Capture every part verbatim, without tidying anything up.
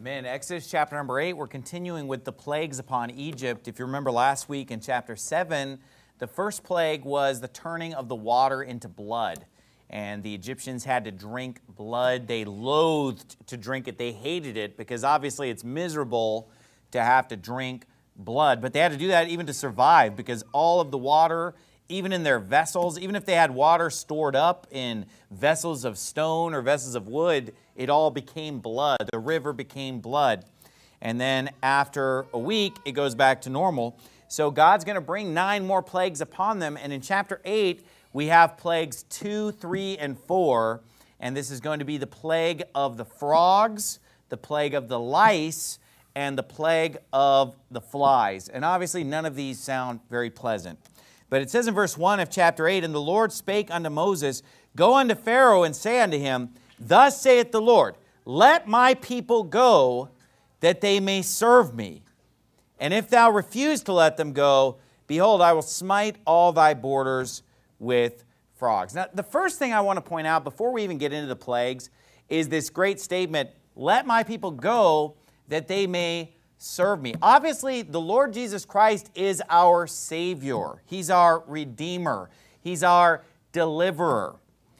Amen. Exodus chapter number eight, we're continuing with the plagues upon Egypt. If you remember last week in chapter seven, the first plague was the turning of the water into blood. And the Egyptians had to drink blood. They loathed to drink it. They hated it because obviously it's miserable to have to drink blood. But they had to do that even to survive because all of the water, even in their vessels, even if they had water stored up in vessels of stone or vessels of wood, it all became blood. The river became blood. And then after a week, it goes back to normal. So God's going to bring nine more plagues upon them. And in chapter eight, we have plagues two, three, and four. And this is going to be the plague of the frogs, the plague of the lice, and the plague of the flies. And obviously, none of these sound very pleasant. But it says in verse one of chapter eight, "And the Lord spake unto Moses, Go unto Pharaoh, and say unto him, Thus saith the Lord, Let my people go, that they may serve me. And if thou refuse to let them go, behold, I will smite all thy borders with frogs." Now, the first thing I want to point out before we even get into the plagues is this great statement, "Let my people go, that they may serve me." Obviously, the Lord Jesus Christ is our Savior. He's our Redeemer. He's our Deliverer.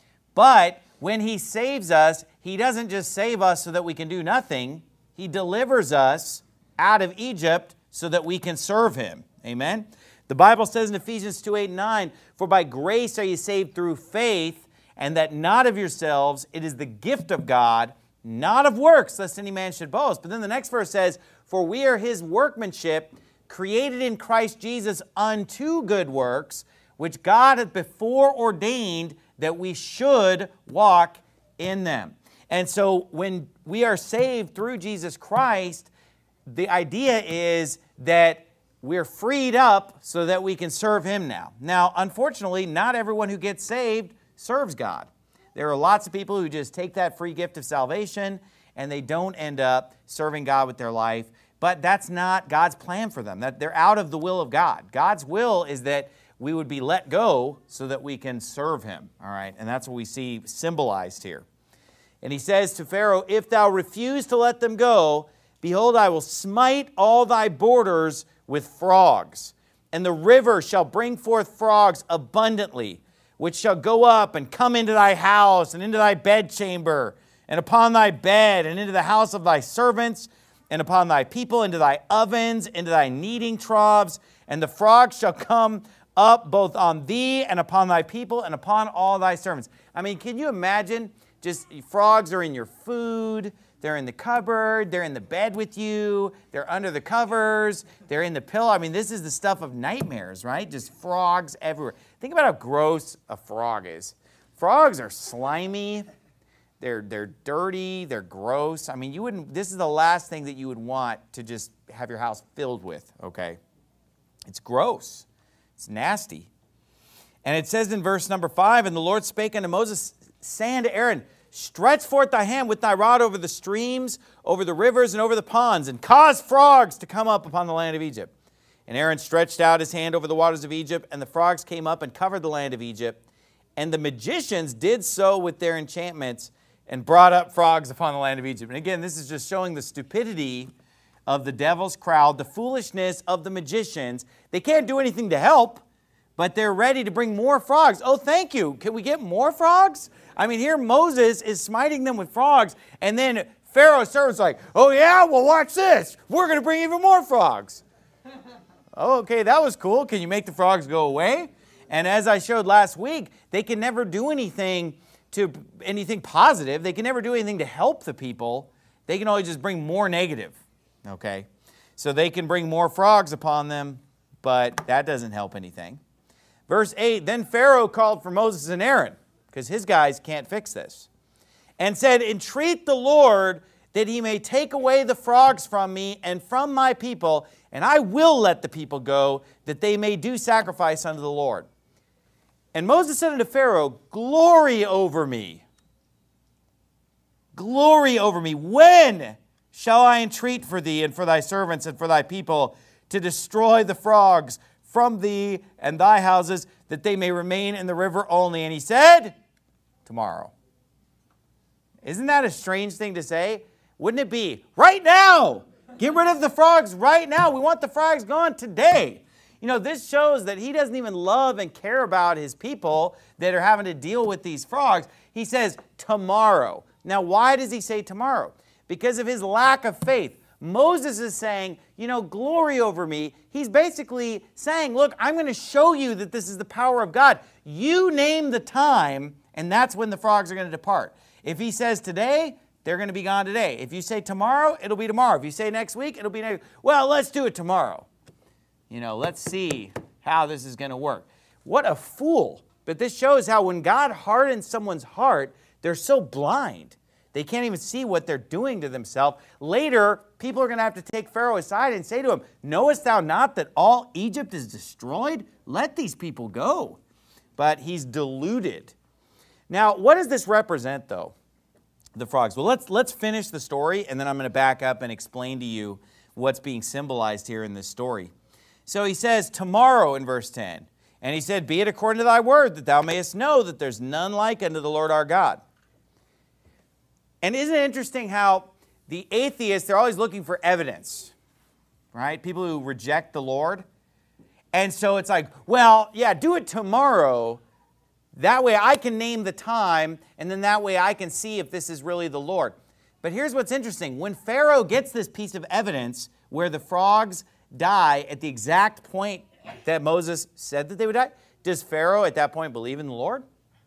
But when He saves us, He doesn't just save us so that we can do nothing. He delivers us out of Egypt so that we can serve Him. Amen? The Bible says in Ephesians two, eight, and nine, "For by grace are ye saved through faith, and that not of yourselves, it is the gift of God, not of works, lest any man should boast." But then the next verse says, "For we are His workmanship, created in Christ Jesus unto good works, which God hath before ordained that we should walk in them." And so when we are saved through Jesus Christ, the idea is that we're freed up so that we can serve Him now. Now, unfortunately, not everyone who gets saved serves God. There are lots of people who just take that free gift of salvation and they don't end up serving God with their life. But that's not God's plan for them. That they're out of the will of God. God's will is that we would be let go so that we can serve Him. All right, and that's what we see symbolized here. And He says to Pharaoh, "If thou refuse to let them go, behold, I will smite all thy borders with frogs, and the river shall bring forth frogs abundantly, which shall go up and come into thy house and into thy bedchamber, and upon thy bed, and into the house of thy servants, and upon thy people, into thy ovens, into thy kneading troughs, and the frogs shall come up both on thee and upon thy people and upon all thy servants." I mean, can you imagine? Just frogs are in your food. They're in the cupboard. They're in the bed with you. They're under the covers. They're in the pillow. I mean, this is the stuff of nightmares, right? Just frogs everywhere. Think about how gross a frog is. Frogs are slimy. They're, they're dirty. They're gross. I mean, you wouldn't, this is the last thing that you would want to just have your house filled with, okay? It's gross. It's nasty. And it says in verse number five, "And the Lord spake unto Moses, saying to Aaron, Stretch forth thy hand with thy rod over the streams, over the rivers, and over the ponds, and cause frogs to come up upon the land of Egypt. And Aaron stretched out his hand over the waters of Egypt, and the frogs came up and covered the land of Egypt. And the magicians did so with their enchantments, and brought up frogs upon the land of Egypt." And again, this is just showing the stupidity of the devil's crowd, the foolishness of the magicians. They can't do anything to help, but they're ready to bring more frogs. Oh, thank you. Can we get more frogs? I mean, here Moses is smiting them with frogs, and then Pharaoh's servant's like, "Oh yeah, well watch this. We're going to bring even more frogs." Oh, okay, that was cool. Can you make the frogs go away? And as I showed last week, they can never do anything to anything positive. They can never do anything to help the people. They can always just bring more negative. Okay, so they can bring more frogs upon them, but that doesn't help anything. Verse eight, "Then Pharaoh called for Moses and Aaron," because his guys can't fix this, "and said, Entreat the Lord that He may take away the frogs from me and from my people, and I will let the people go, that they may do sacrifice unto the Lord. And Moses said unto Pharaoh, Glory over me. Glory over me. When shall I entreat for thee and for thy servants and for thy people to destroy the frogs from thee and thy houses, that they may remain in the river only?" And he said, "Tomorrow." Isn't that a strange thing to say? wouldn't it be, right now? Get rid of the frogs right now. We want the frogs gone today. You know, this shows that he doesn't even love and care about his people that are having to deal with these frogs. He says tomorrow. Now, why does he say tomorrow? Because of his lack of faith. Moses is saying, you know, glory over me. He's basically saying, look, I'm going to show you that this is the power of God. You name the time, and that's when the frogs are going to depart. If he says today, they're going to be gone today. If you say tomorrow, it'll be tomorrow. If you say next week, it'll be next. Well, let's do it tomorrow. You know, let's see how this is going to work. What a fool. But this shows how when God hardens someone's heart, they're so blind. They can't even see what they're doing to themselves. Later, people are going to have to take Pharaoh aside and say to him, knowest thou not that all Egypt is destroyed? Let these people go. But he's deluded. Now, what does this represent, though? The frogs. Well, let's, let's finish the story, and then I'm going to back up and explain to you what's being symbolized here in this story. So he says, tomorrow in verse ten. And he said, be it according to thy word, that thou mayest know that there's none like unto the Lord our God. And isn't it interesting how the atheists, they're always looking for evidence, right? People who reject the Lord. And so it's like, well, yeah, do it tomorrow. That way I can name the time, and then that way I can see if this is really the Lord. But here's what's interesting. When Pharaoh gets this piece of evidence where the frogs die at the exact point that Moses said that they would die, does Pharaoh at that point believe in the Lord?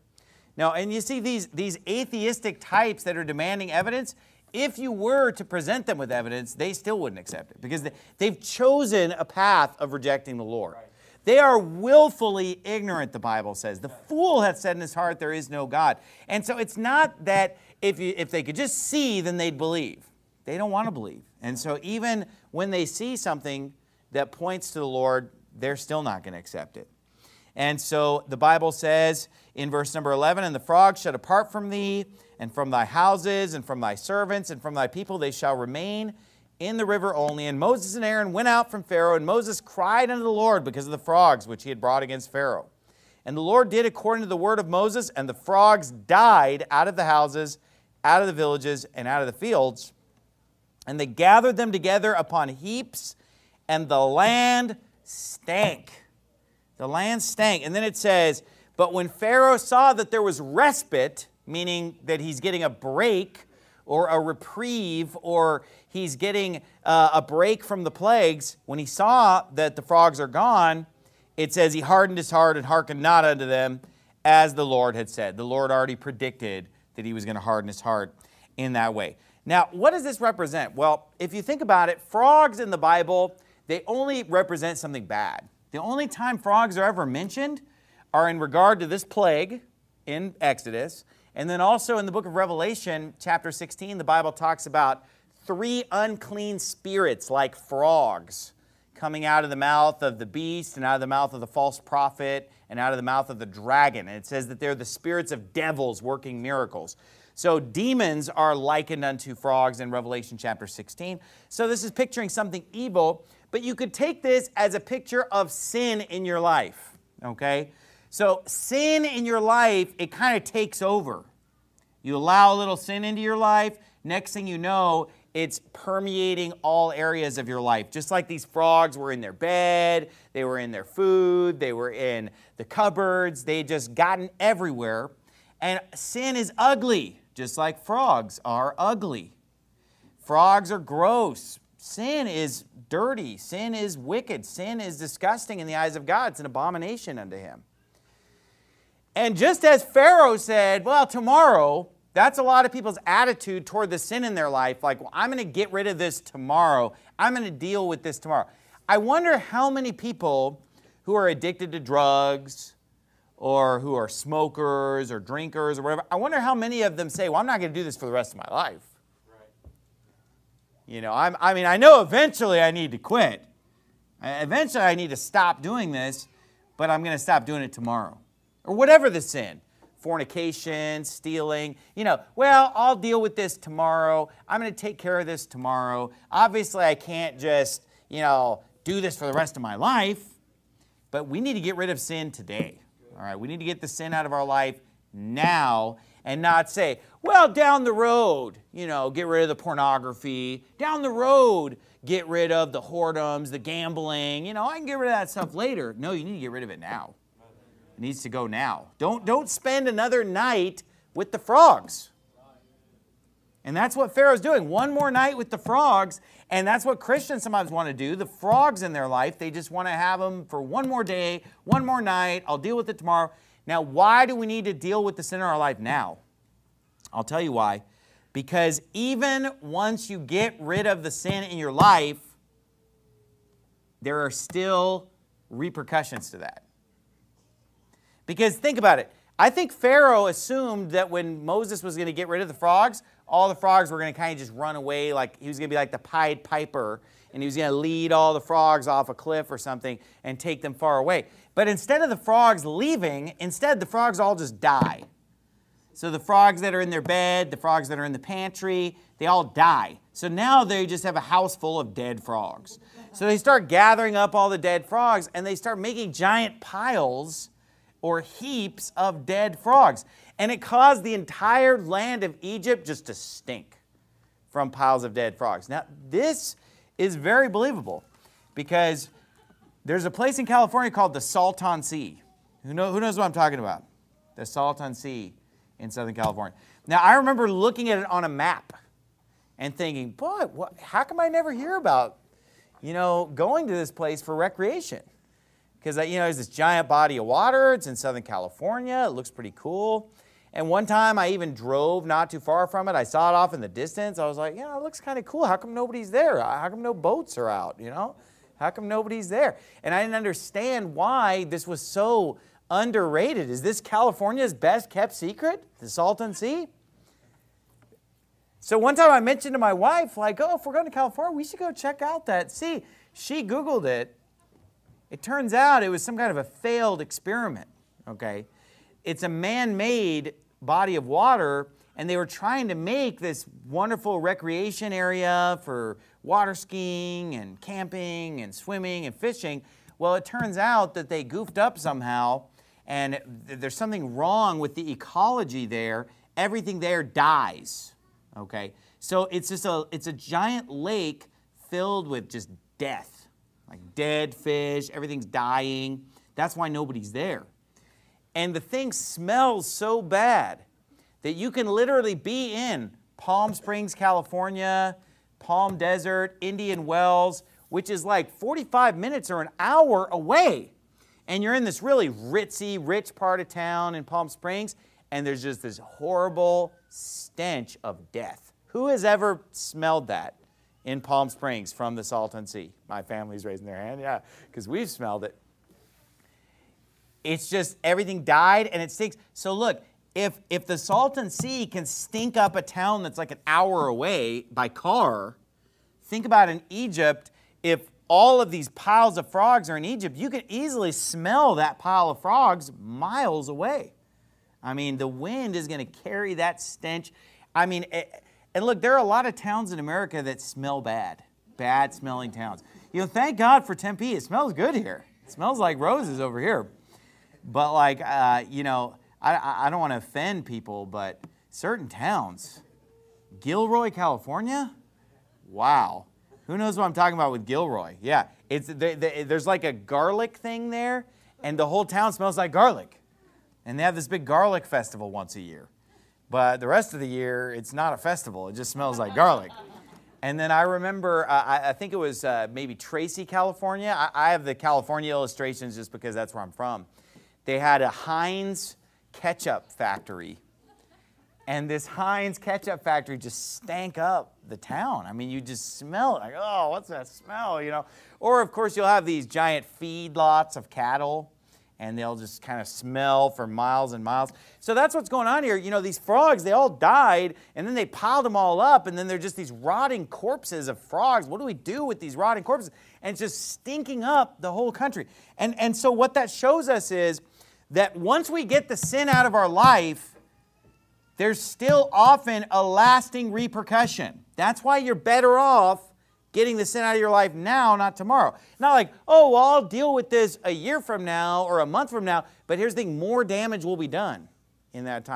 No, and you see these, these atheistic types that are demanding evidence, if you were to present them with evidence, they still wouldn't accept it because they, they've chosen a path of rejecting the Lord. Right. They are willfully ignorant, the Bible says. The fool hath said in his heart, there is no God. And so it's not that if, you, if they could just see, then they'd believe. They don't want to believe. And so even when they see something that points to the Lord, they're still not going to accept it. And so the Bible says in verse number eleven, and the frogs shall depart from thee, and from thy houses, and from thy servants, and from thy people, they shall remain in the river only. And Moses and Aaron went out from Pharaoh, and Moses cried unto the Lord because of the frogs which he had brought against Pharaoh. And the Lord did according to the word of Moses, and the frogs died out of the houses, out of the villages, and out of the fields. And they gathered them together upon heaps, and the land stank. The land stank. And then it says, but when Pharaoh saw that there was respite, meaning that he's getting a break or a reprieve, or he's getting uh, a break from the plagues, when he saw that the frogs are gone, it says he hardened his heart and hearkened not unto them, as the Lord had said. The Lord already predicted that he was going to harden his heart in that way. Now, what does this represent? Well, if you think about it, frogs in the Bible, they only represent something bad. The only time frogs are ever mentioned are in regard to this plague in Exodus. And then also in the book of Revelation, chapter sixteen, the Bible talks about three unclean spirits like frogs coming out of the mouth of the beast and out of the mouth of the false prophet and out of the mouth of the dragon. And it says that they're the spirits of devils working miracles. So demons are likened unto frogs in Revelation chapter sixteen. So this is picturing something evil, but you could take this as a picture of sin in your life, okay? So sin in your life, it kind of takes over. You allow a little sin into your life, next thing you know, it's permeating all areas of your life. Just like these frogs were in their bed, they were in their food, they were in the cupboards, they had just gotten everywhere. And sin is ugly, just like frogs are ugly. Frogs are gross. Sin is dirty. Sin is wicked. Sin is disgusting in the eyes of God. It's an abomination unto him. And just as Pharaoh said, well, tomorrow, that's a lot of people's attitude toward the sin in their life. Like, well, I'm going to get rid of this tomorrow. I'm going to deal with this tomorrow. I wonder how many people who are addicted to drugs or who are smokers or drinkers or whatever, I wonder how many of them say, well, I'm not going to do this for the rest of my life. Right. You know, I'm, I mean, I know eventually I need to quit. Eventually I need to stop doing this, but I'm going to stop doing it tomorrow. Or whatever the sin, fornication, stealing, you know, well, I'll deal with this tomorrow. I'm going to take care of this tomorrow. Obviously, I can't just, you know, do this for the rest of my life, but we need to get rid of sin today. All right, we need to get the sin out of our life now. and not say, well, down the road, you know, get rid of the pornography. Down the road, get rid of the whoredoms, the gambling. You know, I can get rid of that stuff later. No, you need to get rid of it now. It needs to go now. Don't, don't spend another night with the frogs. And that's what Pharaoh's doing. One more night with the frogs, and that's what Christians sometimes want to do. The frogs in their life, they just want to have them for one more day, one more night. I'll deal with it tomorrow. Now, why do we need to deal with the sin in our life now? I'll tell you why. Because even once you get rid of the sin in your life, there are still repercussions to that. Because think about it. I think Pharaoh assumed that when Moses was going to get rid of the frogs, all the frogs were going to kind of just run away, like he was going to be like the Pied Piper, and he was going to lead all the frogs off a cliff or something and take them far away. But instead of the frogs leaving, instead the frogs all just die. So the frogs that are in their bed, the frogs that are in the pantry, they all die. So now they just have a house full of dead frogs. So they start gathering up all the dead frogs, and they start making giant piles or heaps of dead frogs. And it caused the entire land of Egypt just to stink from piles of dead frogs. Now, this is very believable because there's a place in California called the Salton Sea. Who, know, who knows what I'm talking about? The Salton Sea in Southern California. Now, I remember looking at it on a map and thinking, boy, what, how come I never hear about, you know, going to this place for recreation? Because, you know, there's this giant body of water. It's in Southern California. It looks pretty cool. And one time I even drove not too far from it. I saw it off in the distance. I was like, yeah, it looks kind of cool. How come nobody's there? How come no boats are out, you know? How come nobody's there? And I didn't understand why this was so underrated. Is this California's best kept secret, the Salton Sea? So one time I mentioned to my wife, like, oh, if we're going to California, we should go check out that sea. She Googled it. It turns out it was some kind of a failed experiment, okay? It's a man-made body of water, and they were trying to make this wonderful recreation area for water skiing and camping and swimming and fishing. Well, it turns out that they goofed up somehow, and there's something wrong with the ecology there. Everything there dies, okay? So it's just a, it's a giant lake filled with just death. Like dead fish, everything's dying. That's why nobody's there. And the thing smells so bad that you can literally be in Palm Springs, California, Palm Desert, Indian Wells, which is like forty-five minutes or an hour away. And you're in this really ritzy, rich part of town in Palm Springs, and there's just this horrible stench of death. Who has ever smelled that in Palm Springs from the Salton Sea? My family's raising their hand, yeah, because we've smelled it. It's just everything died and it stinks. So look, if, if the Salton Sea can stink up a town that's like an hour away by car, think about in Egypt, if all of these piles of frogs are in Egypt, you can easily smell that pile of frogs miles away. I mean, the wind is going to carry that stench. I mean, it, and look, there are a lot of towns in America that smell bad, bad smelling towns. You know, thank God for Tempe. It smells good here. It smells like roses over here. But like, uh, you know, I, I don't want to offend people, but certain towns, Gilroy, California, wow. Who knows what I'm talking about with Gilroy? Yeah, it's they, they, there's like a garlic thing there, and the whole town smells like garlic. And they have this big garlic festival once a year. But the rest of the year, it's not a festival. It just smells like garlic. And then I remember, uh, I, I think it was uh, maybe Tracy, California. I, I have the California illustrations just because that's where I'm from. They had a Heinz ketchup factory. And this Heinz ketchup factory just stank up the town. I mean, you just smell it. Like, oh, what's that smell, you know? Or, of course, you'll have these giant feedlots of cattle, and they'll just kind of smell for miles and miles. So that's what's going on here. You know, these frogs, they all died, and then they piled them all up, and then they're just these rotting corpses of frogs. What do we do with these rotting corpses? And it's just stinking up the whole country. And, and so what that shows us is that once we get the sin out of our life, there's still often a lasting repercussion. That's why you're better off getting the sin out of your life now, not tomorrow. Not like, oh, well, I'll deal with this a year from now or a month from now, but here's the thing, more damage will be done in that time.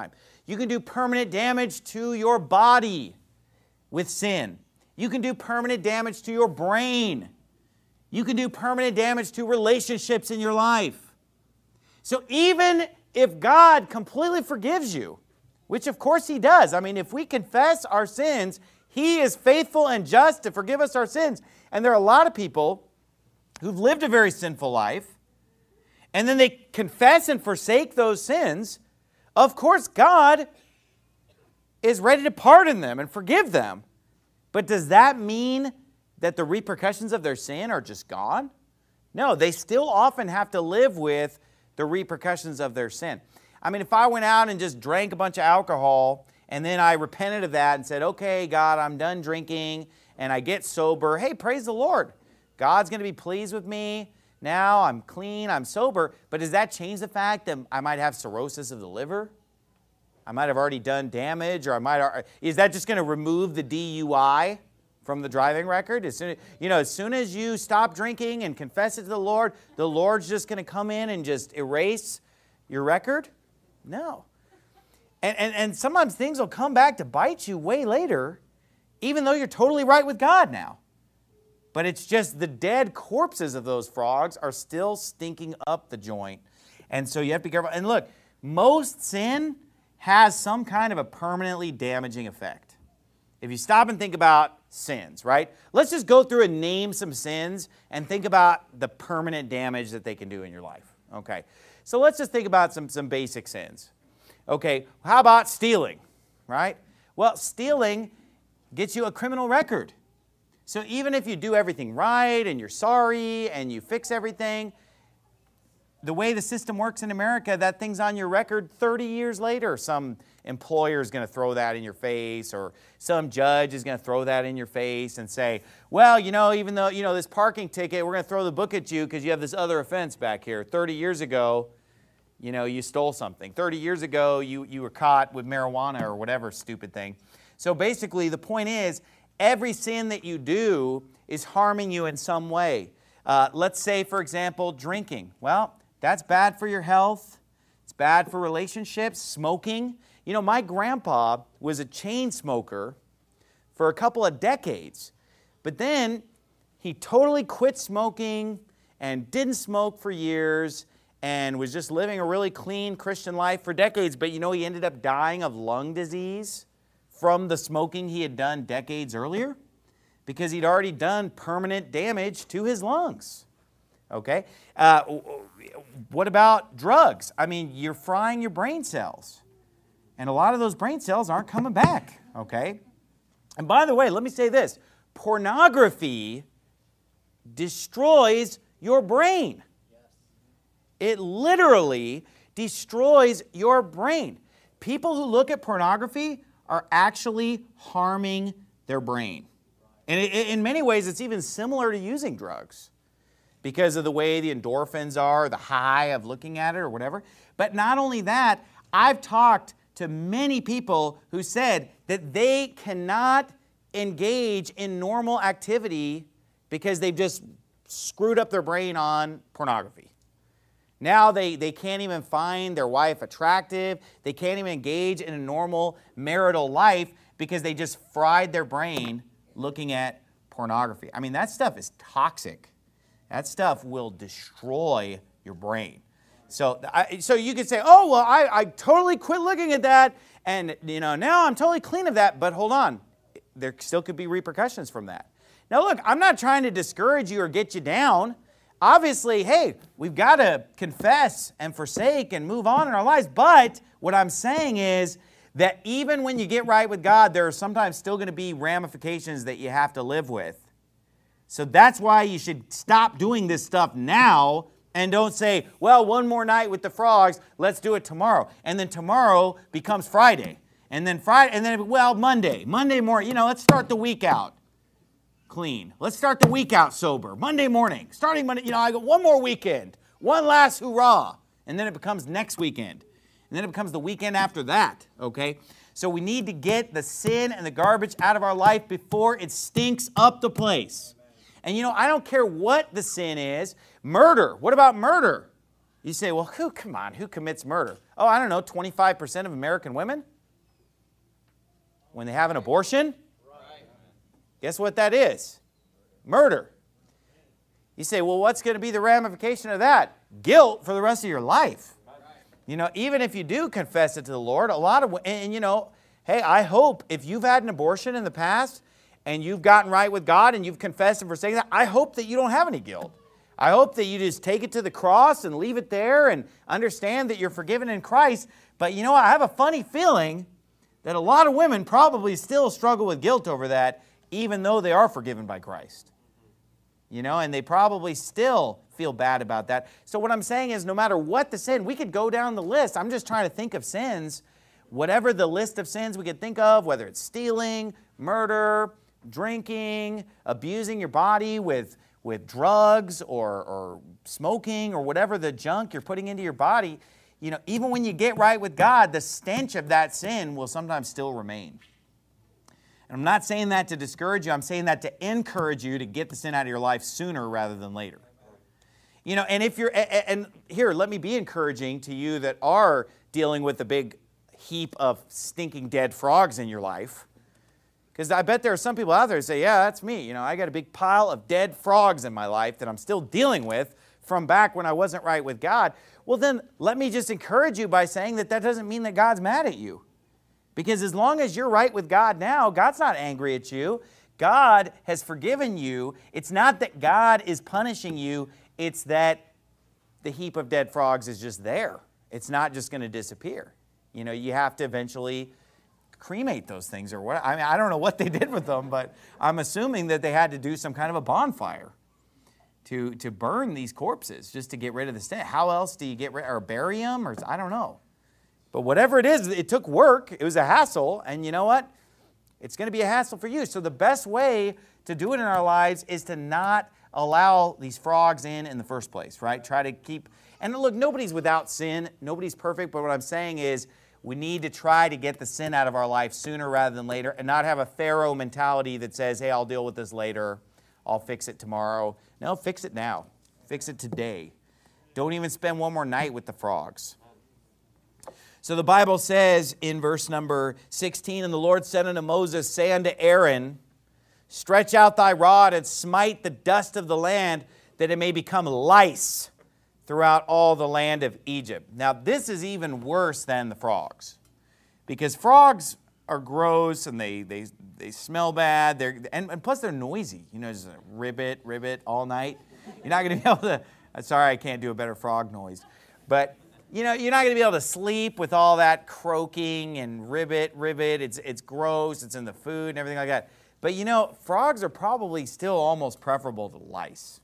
You can do permanent damage to your body with sin. You can do permanent damage to your brain. You can do permanent damage to relationships in your life. So even if God completely forgives you, which of course He does. I mean, if we confess our sins, He is faithful and just to forgive us our sins. And there are a lot of people who've lived a very sinful life, and then they confess and forsake those sins. Of course, God is ready to pardon them and forgive them. But does that mean that the repercussions of their sin are just gone? No, they still often have to live with the repercussions of their sin. I mean, if I went out and just drank a bunch of alcohol and then I repented of that and said, okay, God, I'm done drinking, and I get sober, hey, praise the Lord. God's going to be pleased with me. Now I'm clean, I'm sober. But does that change the fact that I might have cirrhosis of the liver? I might have already done damage, or I might, is that just going to remove the D U I from the driving record? As soon, you know, as soon as you stop drinking and confess it to the Lord, the Lord's just going to come in and just erase your record? No. And, and, and sometimes things will come back to bite you way later, even though you're totally right with God now. But it's just the dead corpses of those frogs are still stinking up the joint. And so you have to be careful. And look, most sin has some kind of a permanently damaging effect. If you stop and think about sins, right? Let's just go through and name some sins and think about the permanent damage that they can do in your life. Okay, so let's just think about some, some basic sins. Okay, how about stealing, right? Well, stealing gets you a criminal record. So even if you do everything right and you're sorry and you fix everything, the way the system works in America, that thing's on your record thirty years later. Some employer is going to throw that in your face, or some judge is going to throw that in your face and say, well, you know, even though, you know, this parking ticket, we're going to throw the book at you because you have this other offense back here. thirty years ago, you know, you stole something. thirty years ago, you, you were caught with marijuana or whatever stupid thing. So basically, the point is, every sin that you do is harming you in some way. Uh, let's say, for example, drinking. Well, that's bad for your health. It's bad for relationships. Smoking. You know, my grandpa was a chain smoker for a couple of decades. But then he totally quit smoking and didn't smoke for years and was just living a really clean Christian life for decades. But you know, he ended up dying of lung disease from the smoking he had done decades earlier because he'd already done permanent damage to his lungs. Okay? Uh, what about drugs? I mean, you're frying your brain cells. And a lot of those brain cells aren't coming back. Okay? And by the way, let me say this. Pornography destroys your brain. It literally destroys your brain. People who look at pornography are actually harming their brain. And it, in many ways, it's even similar to using drugs because of the way the endorphins are, the high of looking at it or whatever. But not only that, I've talked to many people who said that they cannot engage in normal activity because they've just screwed up their brain on pornography. Now they, they can't even find their wife attractive. They can't even engage in a normal marital life because they just fried their brain looking at pornography. I mean, that stuff is toxic. That stuff will destroy your brain. So, I, so you could say, oh, well, I, I totally quit looking at that, and you know, now I'm totally clean of that. But hold on, there still could be repercussions from that. Now, look, I'm not trying to discourage you or get you down. Obviously, hey, we've got to confess and forsake and move on in our lives. But what I'm saying is that even when you get right with God, there are sometimes still going to be ramifications that you have to live with. So that's why you should stop doing this stuff now and don't say, well, one more night with the frogs, let's do it tomorrow. And then tomorrow becomes Friday. And then Friday, and then, well, Monday. Monday morning, you know, let's start the week out clean. Let's start the week out sober. Monday morning, starting Monday, you know, I go one more weekend, one last hurrah, and then it becomes next weekend. And then it becomes the weekend after that, okay? So we need to get the sin and the garbage out of our life before it stinks up the place. And you know, I don't care what the sin is. Murder. What about murder? You say, well, who, come on, who commits murder? Oh, I don't know, twenty-five percent of American women? When they have an abortion, guess what that is? Murder. You say, well, what's going to be the ramification of that? Guilt for the rest of your life. You know, even if you do confess it to the Lord, a lot of, and, and you know, hey, I hope if you've had an abortion in the past and you've gotten right with God and you've confessed and forsaken that, I hope that you don't have any guilt. I hope that you just take it to the cross and leave it there and understand that you're forgiven in Christ. But you know what? I have a funny feeling that a lot of women probably still struggle with guilt over that, even though they are forgiven by Christ. You know, and they probably still feel bad about that. So what I'm saying is no matter what the sin, we could go down the list. I'm just trying to think of sins. Whatever the list of sins we could think of, whether it's stealing, murder, drinking, abusing your body with, with drugs or, or smoking or whatever the junk you're putting into your body, you know, even when you get right with God, the stench of that sin will sometimes still remain. And I'm not saying that to discourage you. I'm saying that to encourage you to get the sin out of your life sooner rather than later. You know, and if you're, and here, let me be encouraging to you that are dealing with a big heap of stinking dead frogs in your life. Because I bet there are some people out there who say, yeah, that's me. You know, I got a big pile of dead frogs in my life that I'm still dealing with from back when I wasn't right with God. Well, then let me just encourage you by saying that that doesn't mean that God's mad at you. Because as long as you're right with God now, God's not angry at you. God has forgiven you. It's not that God is punishing you. It's that the heap of dead frogs is just there. It's not just going to disappear. You know, you have to eventually cremate those things or what. I mean, I don't know what they did with them, but I'm assuming that they had to do some kind of a bonfire to, to burn these corpses just to get rid of the stench. How else do you get rid, or bury them? Or I don't know. But whatever it is, it took work. It was a hassle. And you know what? It's going to be a hassle for you. So the best way to do it in our lives is to not allow these frogs in in the first place, right? Try to keep, and look, nobody's without sin. Nobody's perfect. But what I'm saying is we need to try to get the sin out of our life sooner rather than later and not have a Pharaoh mentality that says, hey, I'll deal with this later. I'll fix it tomorrow. No, fix it now. Fix it today. Don't even spend one more night with the frogs. So the Bible says in verse number sixteen, and the Lord said unto Moses, say unto Aaron, stretch out thy rod and smite the dust of the land, that it may become lice throughout all the land of Egypt. Now this is even worse than the frogs, because frogs are gross and they they, they smell bad. They're and, and plus they're noisy. You know, just ribbit, ribbit all night. You're not going to be able to. Sorry, I can't do a better frog noise, but. You know, you're not going to be able to sleep with all that croaking and ribbit, ribbit. It's, it's gross. It's in the food and everything like that. But, you know, frogs are probably still almost preferable to lice.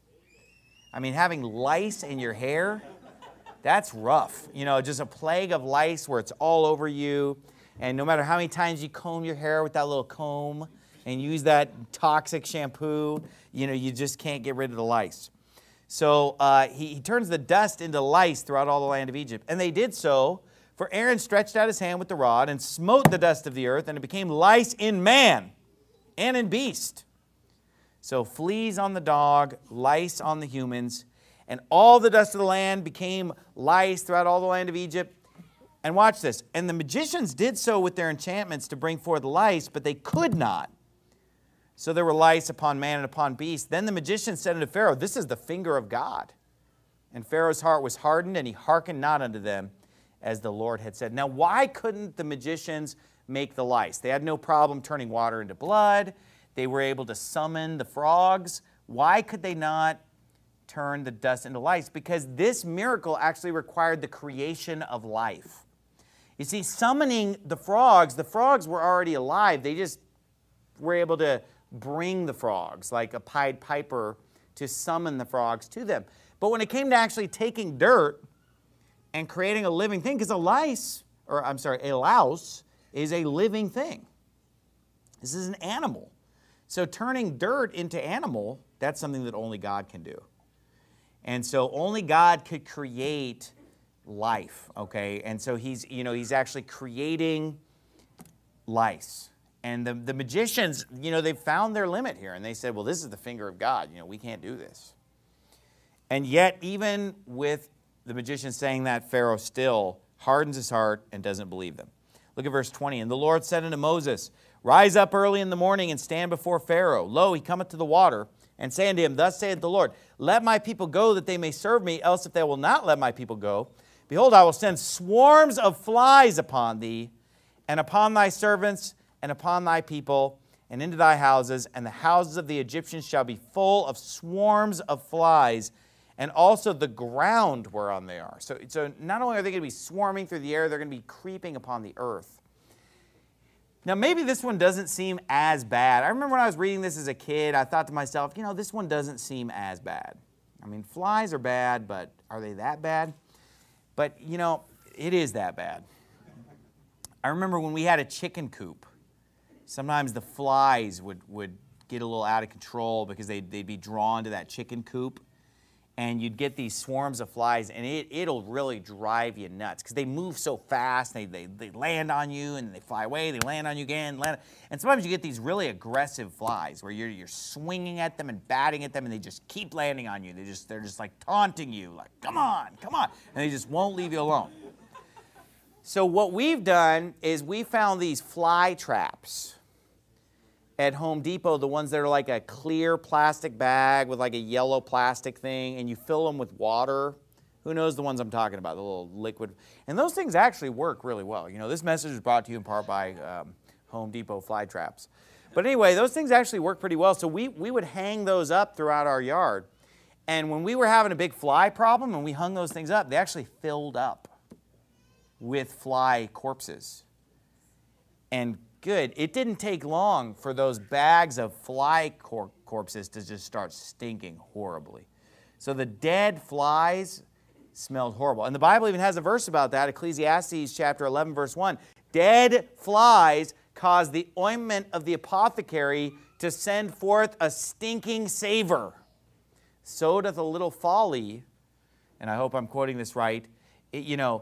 I mean, having lice in your hair, that's rough. You know, just a plague of lice where it's all over you. And no matter how many times you comb your hair with that little comb and use that toxic shampoo, you know, you just can't get rid of the lice. So uh, he, he turns the dust into lice throughout all the land of Egypt. And they did so, for Aaron stretched out his hand with the rod and smote the dust of the earth, and it became lice in man and in beast. So fleas on the dog, lice on the humans, and all the dust of the land became lice throughout all the land of Egypt. And watch this. And the magicians did so with their enchantments to bring forth lice, but they could not. So there were lice upon man and upon beast. Then the magician said unto Pharaoh, this is the finger of God. And Pharaoh's heart was hardened, and he hearkened not unto them, as the Lord had said. Now, why couldn't the magicians make the lice? They had no problem turning water into blood. They were able to summon the frogs. Why could they not turn the dust into lice? Because this miracle actually required the creation of life. You see, summoning the frogs, the frogs were already alive. They just were able to bring the frogs, like a Pied Piper, to summon the frogs to them. But when it came to actually taking dirt and creating a living thing, because a lice, or I'm sorry, a louse is a living thing. This is an animal. So turning dirt into animal, that's something that only God can do. And so only God could create life, okay? And so he's, you know, he's actually creating lice. And the, the magicians, you know, they found their limit here. And they said, well, this is the finger of God. You know, we can't do this. And yet, even with the magician saying that, Pharaoh still hardens his heart and doesn't believe them. Look at verse twenty. And the Lord said unto Moses, Rise up early in the morning and stand before Pharaoh. Lo, he cometh to the water, and say unto him, Thus saith the Lord, Let my people go, that they may serve me, else if they will not let my people go, behold, I will send swarms of flies upon thee, and upon thy servants, and upon thy people, and into thy houses, and the houses of the Egyptians shall be full of swarms of flies, and also the ground whereon they are. So, so not only are they going to be swarming through the air, they're going to be creeping upon the earth. Now, maybe this one doesn't seem as bad. I remember when I was reading this as a kid, I thought to myself, you know, this one doesn't seem as bad. I mean, flies are bad, but are they that bad? But, you know, it is that bad. I remember when we had a chicken coop, sometimes the flies would, would get a little out of control because they'd, they'd be drawn to that chicken coop. And you'd get these swarms of flies, and it, it'll really drive you nuts because they move so fast. They, they, they land on you, and they fly away. They land on you again. Land, and sometimes you get these really aggressive flies where you're, you're swinging at them and batting at them, and they just keep landing on you. They just, they're just like taunting you, like, come on, come on. And they just won't leave you alone. So what we've done is we found these fly traps at Home Depot, the ones that are like a clear plastic bag with like a yellow plastic thing, and you fill them with water. Who knows the ones I'm talking about, the little liquid. And those things actually work really well. You know, this message is brought to you in part by um, Home Depot fly traps. But anyway, those things actually work pretty well. So we, we would hang those up throughout our yard. And when we were having a big fly problem and we hung those things up, they actually filled up with fly corpses. And good. It didn't take long for those bags of fly cor corpses to just start stinking horribly. So the dead flies smelled horrible. And the Bible even has a verse about that, Ecclesiastes chapter eleven, verse one. Dead flies cause the ointment of the apothecary to send forth a stinking savor. So doth a little folly, and I hope I'm quoting this right, it, you know,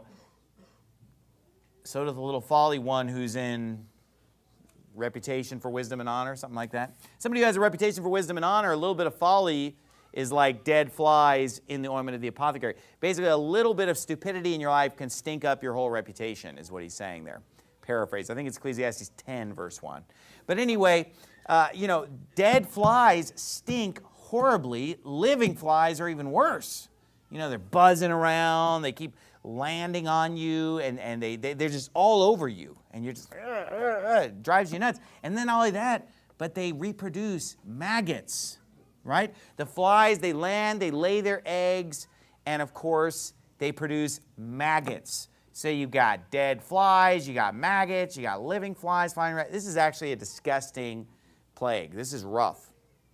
so doth a little folly one who's in reputation for wisdom and honor, something like that. Somebody who has a reputation for wisdom and honor, a little bit of folly is like dead flies in the ointment of the apothecary. Basically, a little bit of stupidity in your life can stink up your whole reputation, is what he's saying there. Paraphrase. I think it's Ecclesiastes ten, verse one. But anyway, uh, you know, dead flies stink horribly. Living flies are even worse. You know, they're buzzing around. They keep landing on you, and, and they, they, they're just all over you. And you're just, uh, uh, uh, it drives you nuts. And then not only that, but they reproduce maggots, right? The flies, they land, they lay their eggs, and of course, they produce maggots. So you've got dead flies, you got maggots, you got living flies flying around. This is actually a disgusting plague. This is rough.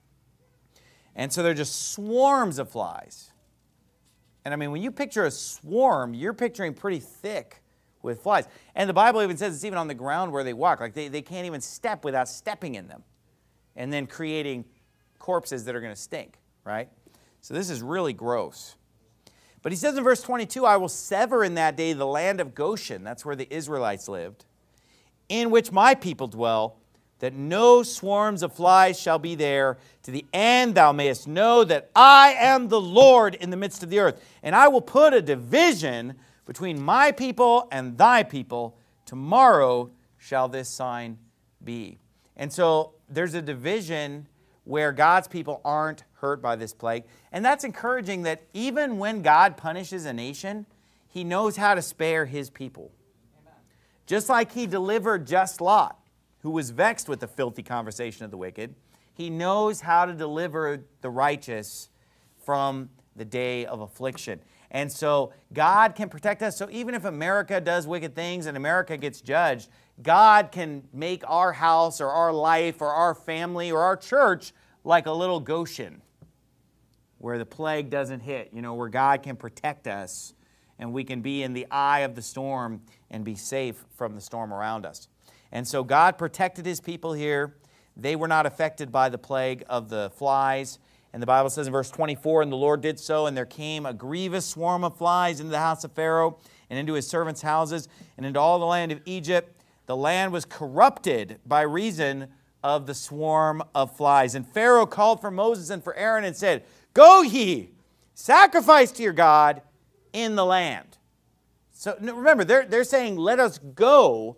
And so they're just swarms of flies. And I mean, when you picture a swarm, you're picturing pretty thick with flies. And the Bible even says it's even on the ground where they walk. Like they, they can't even step without stepping in them and then creating corpses that are going to stink, right? So this is really gross. But he says in verse twenty-two, I will sever in that day the land of Goshen, that's where the Israelites lived, in which my people dwell, that no swarms of flies shall be there, to the end thou mayest know that I am the Lord in the midst of the earth. And I will put a division between my people and thy people. Tomorrow shall this sign be. And so there's a division where God's people aren't hurt by this plague. And that's encouraging that even when God punishes a nation, he knows how to spare his people. Amen. Just like he delivered just Lot, who was vexed with the filthy conversation of the wicked, he knows how to deliver the righteous from the day of affliction. And so God can protect us. So even if America does wicked things and America gets judged, God can make our house or our life or our family or our church like a little Goshen where the plague doesn't hit, you know, where God can protect us and we can be in the eye of the storm and be safe from the storm around us. And so God protected his people here. They were not affected by the plague of the flies. And the Bible says in verse twenty-four, and the Lord did so, and there came a grievous swarm of flies into the house of Pharaoh and into his servants' houses and into all the land of Egypt. The land was corrupted by reason of the swarm of flies. And Pharaoh called for Moses and for Aaron and said, Go ye, sacrifice to your God in the land. So remember, they're, they're saying, let us go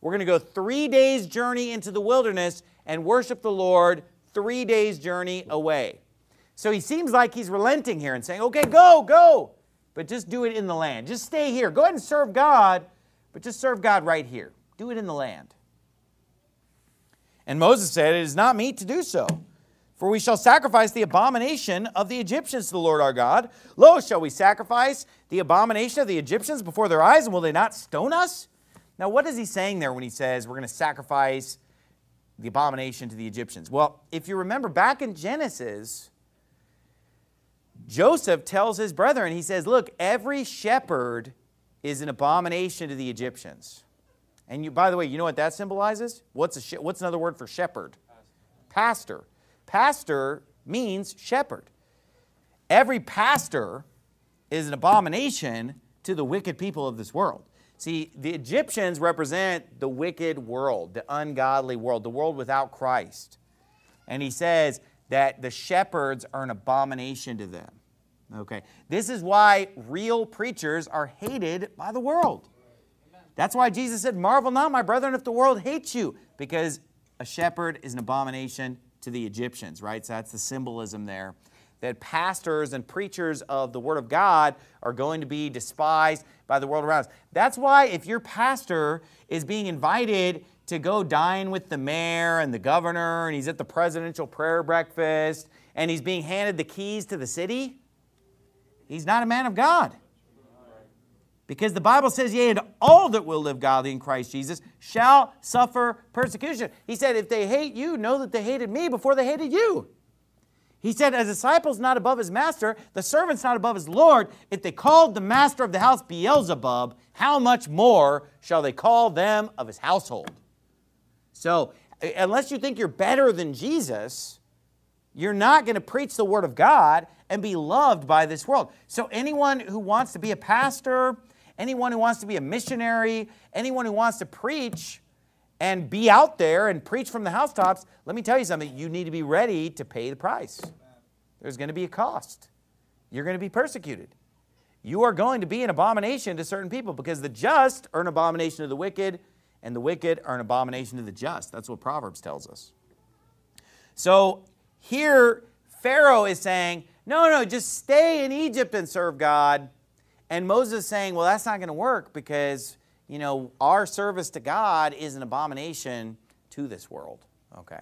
We're going to go three days' journey into the wilderness and worship the Lord three days' journey away. So he seems like he's relenting here and saying, okay, go, go, but just do it in the land. Just stay here. Go ahead and serve God, but just serve God right here. Do it in the land. And Moses said, it is not meet to do so. For we shall sacrifice the abomination of the Egyptians to the Lord our God. Lo, shall we sacrifice the abomination of the Egyptians before their eyes, and will they not stone us? Now, what is he saying there when he says we're going to sacrifice the abomination to the Egyptians? Well, if you remember back in Genesis, Joseph tells his brethren, he says, look, every shepherd is an abomination to the Egyptians. And you, by the way, you know what that symbolizes? What's, a, what's another word for shepherd? Pastor. Pastor means shepherd. Every pastor is an abomination to the wicked people of this world. See, the Egyptians represent the wicked world, the ungodly world, the world without Christ. And he says that the shepherds are an abomination to them. Okay, this is why real preachers are hated by the world. That's why Jesus said, marvel not, my brethren, if the world hates you, because a shepherd is an abomination to the Egyptians, right? So that's the symbolism there, that pastors and preachers of the Word of God are going to be despised by the world around us. That's why if your pastor is being invited to go dine with the mayor and the governor, and he's at the presidential prayer breakfast, and he's being handed the keys to the city, he's not a man of God. Because the Bible says, yea, and all that will live godly in Christ Jesus shall suffer persecution. He said, if they hate you, know that they hated me before they hated you. He said, a disciple's not above his master, the servant's not above his Lord. If they called the master of the house Beelzebub, how much more shall they call them of his household? So, unless you think you're better than Jesus, you're not going to preach the Word of God and be loved by this world. So anyone who wants to be a pastor, anyone who wants to be a missionary, anyone who wants to preach and be out there and preach from the housetops, let me tell you something, you need to be ready to pay the price. There's going to be a cost. You're going to be persecuted. You are going to be an abomination to certain people because the just are an abomination to the wicked, and the wicked are an abomination to the just. That's what Proverbs tells us. So here, Pharaoh is saying, no, no, just stay in Egypt and serve God. And Moses is saying, well, that's not going to work because, you know, our service to God is an abomination to this world. Okay.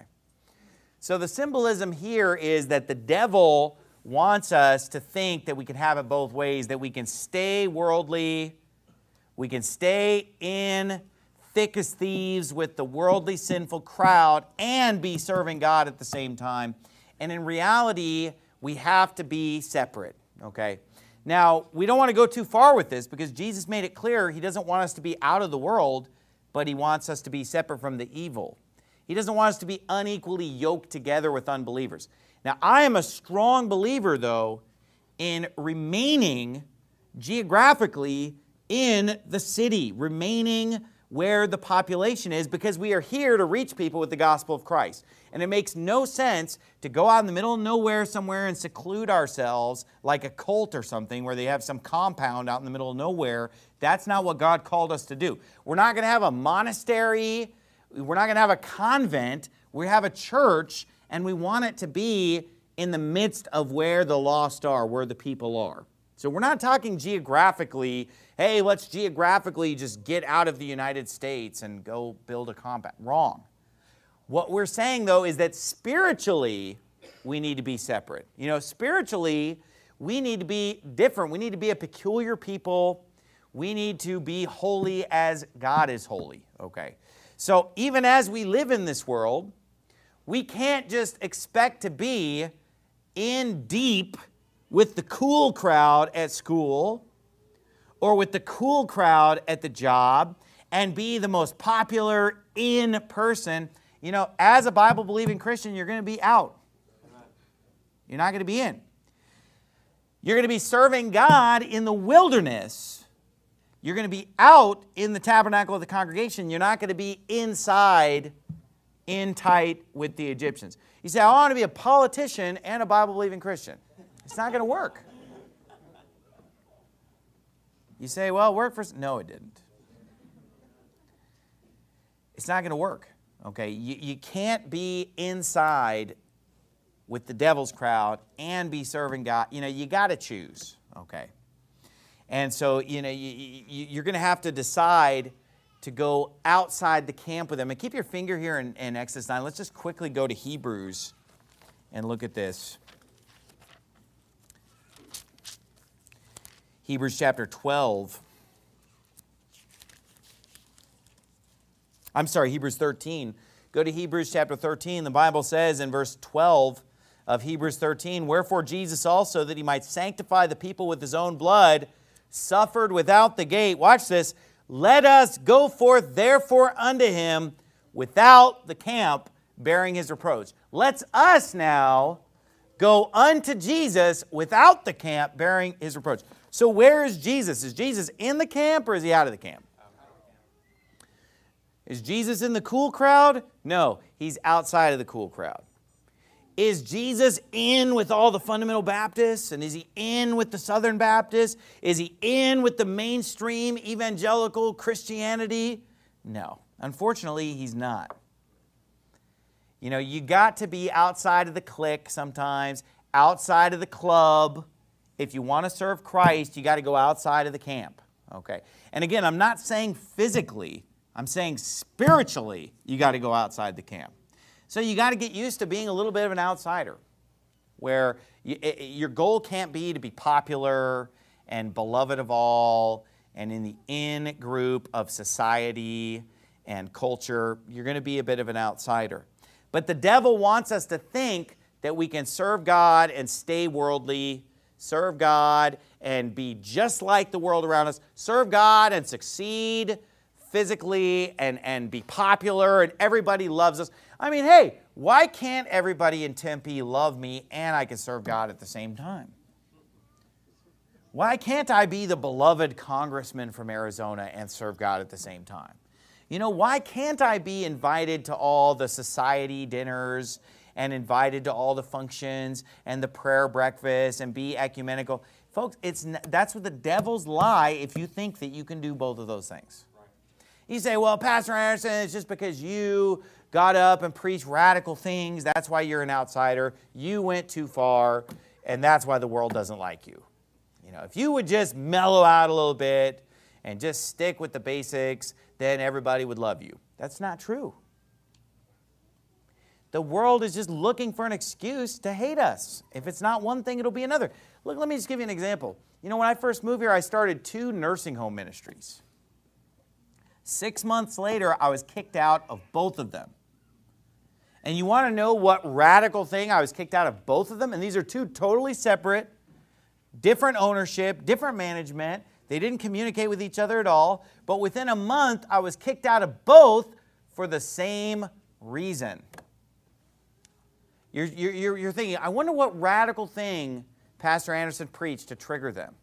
So the symbolism here is that the devil wants us to think that we can have it both ways, that we can stay worldly, we can stay in thick as thieves with the worldly sinful crowd and be serving God at the same time. And in reality, we have to be separate, okay? Now, we don't want to go too far with this because Jesus made it clear He doesn't want us to be out of the world, but He wants us to be separate from the evil. He doesn't want us to be unequally yoked together with unbelievers. Now, I am a strong believer, though, in remaining geographically in the city, remaining where the population is, because we are here to reach people with the gospel of Christ. And it makes no sense to go out in the middle of nowhere somewhere and seclude ourselves like a cult or something where they have some compound out in the middle of nowhere. That's not what God called us to do. We're not going to have a monastery. We're not going to have a convent. We have a church, and we want it to be in the midst of where the lost are, where the people are. So we're not talking geographically, hey, let's geographically just get out of the United States and go build a compound. Wrong. What we're saying, though, is that spiritually, we need to be separate. You know, spiritually, we need to be different. We need to be a peculiar people. We need to be holy as God is holy, okay? So even as we live in this world, we can't just expect to be in deep with the cool crowd at school or with the cool crowd at the job and be the most popular in person. You know, as a Bible-believing Christian, you're going to be out. You're not going to be in. You're going to be serving God in the wilderness. You're going to be out in the tabernacle of the congregation. You're not going to be inside, in tight with the Egyptians. You say, I want to be a politician and a Bible-believing Christian. It's not going to work. You say, well, work for... No, it didn't. it's not going to work. Okay, you, you can't be inside with the devil's crowd and be serving God. You know, you got to choose. Okay, and so you know you, you, you're going to have to decide to go outside the camp with them. And keep your finger here in, in Exodus nine. Let's just quickly go to Hebrews and look at this. Hebrews chapter twelve. I'm sorry, Hebrews thirteen. Go to Hebrews chapter thirteen. The Bible says in verse twelve of Hebrews thirteen, "Wherefore Jesus also, that he might sanctify the people with his own blood, suffered without the gate." Watch this. "Let us go forth therefore unto him without the camp, bearing his reproach." Let's us now go unto Jesus without the camp, bearing his reproach. So where is Jesus? Is Jesus in the camp or is he out of the camp? Is Jesus in the cool crowd? No, he's outside of the cool crowd. Is Jesus in with all the fundamental Baptists? And is he in with the Southern Baptists? Is he in with the mainstream evangelical Christianity? No, unfortunately, he's not. You know, you got to be outside of the clique sometimes, outside of the club. If you want to serve Christ, you got to go outside of the camp. Okay. And again, I'm not saying physically. I'm saying spiritually, you got to go outside the camp. So you got to get used to being a little bit of an outsider, where you, it, your goal can't be to be popular and beloved of all and in the in group of society and culture. You're going to be a bit of an outsider. But the devil wants us to think that we can serve God and stay worldly, serve God and be just like the world around us, serve God and succeed physically and, and be popular and everybody loves us. I mean, hey, why can't everybody in Tempe love me and I can serve God at the same time? Why can't I be the beloved congressman from Arizona and serve God at the same time? You know, why can't I be invited to all the society dinners and invited to all the functions and the prayer breakfast and be ecumenical? Folks, it's, that's what the devil's lie if you think that you can do both of those things. You say, well, Pastor Anderson, it's just because you got up and preached radical things. That's why you're an outsider. You went too far, and that's why the world doesn't like you. You know, if you would just mellow out a little bit and just stick with the basics, then everybody would love you. That's not true. The world is just looking for an excuse to hate us. If it's not one thing, it'll be another. Look, let me just give you an example. You know, when I first moved here, I started two nursing home ministries. Six months later, I was kicked out of both of them. And you want to know what radical thing? I was kicked out of both of them. And these are two totally separate, different ownership, different management. They didn't communicate with each other at all. But within a month, I was kicked out of both for the same reason. You're, you're, you're thinking, I wonder what radical thing Pastor Anderson preached to trigger them.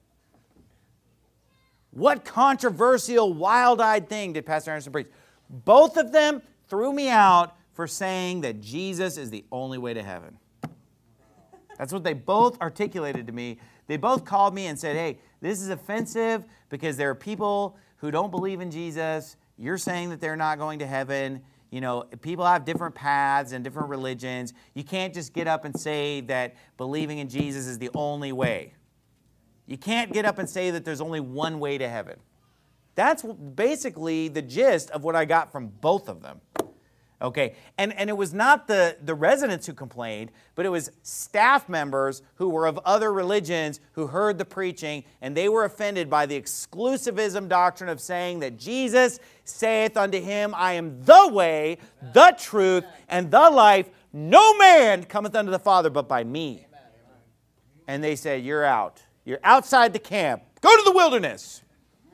What controversial, wild-eyed thing did Pastor Anderson preach? Both of them threw me out for saying that Jesus is the only way to heaven. That's what they both articulated to me. They both called me and said, hey, this is offensive because there are people who don't believe in Jesus. You're saying that they're not going to heaven. You know, people have different paths and different religions. You can't just get up and say that believing in Jesus is the only way. You can't get up and say that there's only one way to heaven. That's basically the gist of what I got from both of them. Okay, and, and it was not the, the residents who complained, but it was staff members who were of other religions who heard the preaching, and they were offended by the exclusivism doctrine of saying that Jesus saith unto him, I am the way, the truth, and the life. No man cometh unto the Father but by me. And they said, you're out. You're outside the camp. Go to the wilderness.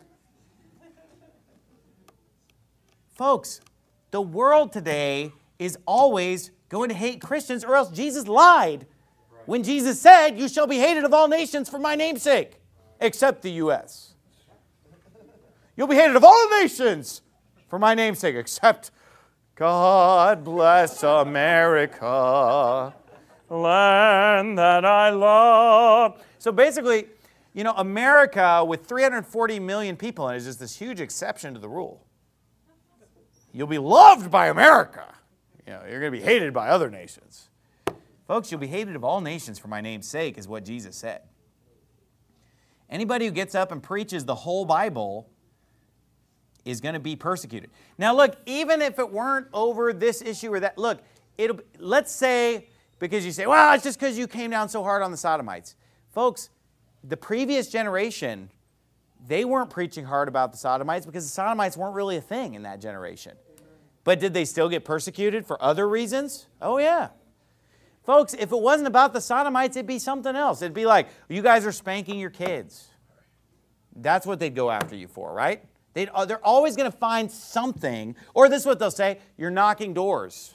Folks, the world today is always going to hate Christians, or else Jesus lied when Jesus said, you shall be hated of all nations for my name's sake, except the U S You'll be hated of all nations for my name's sake, except God bless America, land that I love. So basically, you know, America with three hundred forty million people in it is just this huge exception to the rule. You'll be loved by America. You know, you're going to be hated by other nations. Folks, you'll be hated of all nations for my name's sake, is what Jesus said. Anybody who gets up and preaches the whole Bible is going to be persecuted. Now look, even if it weren't over this issue or that, look, it'll, let's say, because you say, well, it's just because you came down so hard on the Sodomites. Folks, the previous generation, they weren't preaching hard about the Sodomites because the Sodomites weren't really a thing in that generation. But did they still get persecuted for other reasons? Oh yeah. Folks, if it wasn't about the Sodomites, it'd be something else. It'd be like, you guys are spanking your kids. That's what they'd go after you for, right? They'd, they're always going to find something, or this is what they'll say, you're knocking doors.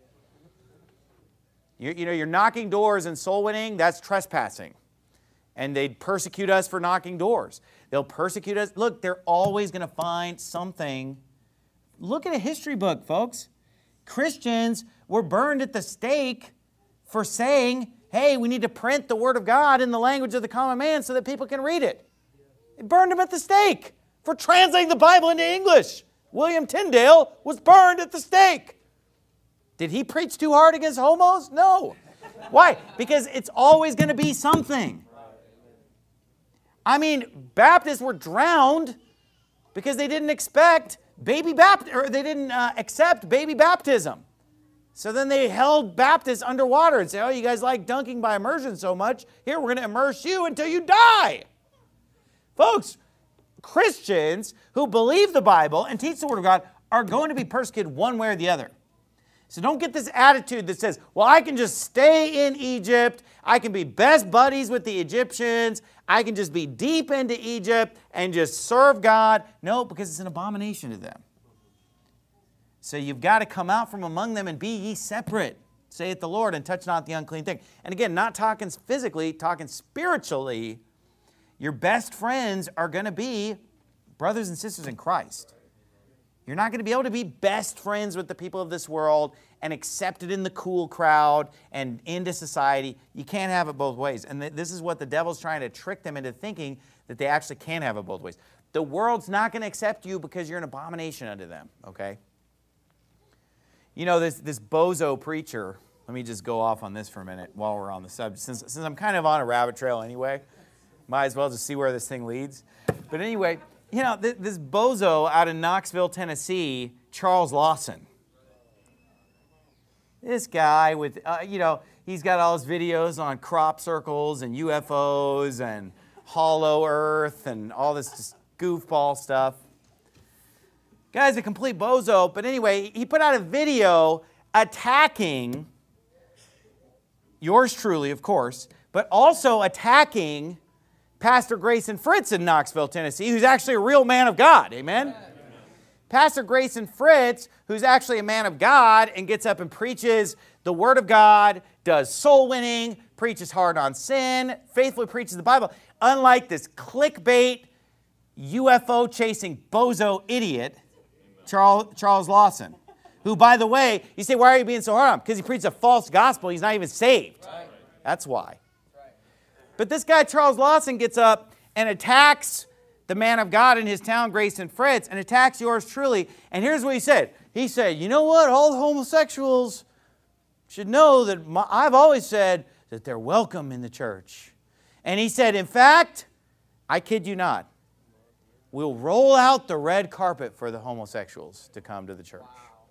You, you know, you're knocking doors and soul winning, that's trespassing. And they'd persecute us for knocking doors. They'll persecute us. Look, they're always going to find something. Look at a history book, folks. Christians were burned at the stake for saying, hey, we need to print the Word of God in the language of the common man so that people can read it. They burned them at the stake for translating the Bible into English. William Tyndale was burned at the stake. Did he preach too hard against homos? No. Why? Because it's always going to be something. I mean, Baptists were drowned because they didn't expect baby baptism, or they didn't uh, accept baby baptism. So then they held Baptists underwater and say, oh, you guys like dunking by immersion so much. Here, we're going to immerse you until you die. Folks, Christians who believe the Bible and teach the Word of God are going to be persecuted one way or the other. So don't get this attitude that says, well, I can just stay in Egypt. I can be best buddies with the Egyptians. I can just be deep into Egypt and just serve God. No, because it's an abomination to them. So you've got to come out from among them and be ye separate, saith the Lord, and touch not the unclean thing. And again, not talking physically, talking spiritually. Your best friends are going to be brothers and sisters in Christ. You're not going to be able to be best friends with the people of this world and accepted in the cool crowd and into society. You can't have it both ways. And this is what the devil's trying to trick them into thinking, that they actually can have it both ways. The world's not going to accept you because you're an abomination unto them, okay? You know, this, this bozo preacher, let me just go off on this for a minute while we're on the subject. Since, since I'm kind of on a rabbit trail anyway, might as well just see where this thing leads. But anyway, you know, th this bozo out in Knoxville, Tennessee, Charles Lawson. This guy with, uh, you know, he's got all his videos on crop circles and U F Os and hollow earth and all this just goofball stuff. Guy's a complete bozo, but anyway, he put out a video attacking yours truly, of course, but also attacking Pastor Grayson Fritz in Knoxville, Tennessee, who's actually a real man of God. Amen? Amen. Pastor Grayson Fritz, who's actually a man of God and gets up and preaches the Word of God, does soul winning, preaches hard on sin, faithfully preaches the Bible, unlike this clickbait, U F O chasing bozo idiot, Charles, Charles Lawson, who, by the way, you say, why are you being so hard on him? Because he preached a false gospel. He's not even saved. Right. That's why. But this guy, Charles Lawson, gets up and attacks the man of God in his town, Grayson Fritz, and attacks yours truly. And here's what he said. He said, you know what? All the homosexuals should know that my, I've always said that they're welcome in the church. And he said, in fact, I kid you not, we'll roll out the red carpet for the homosexuals to come to the church. Wow.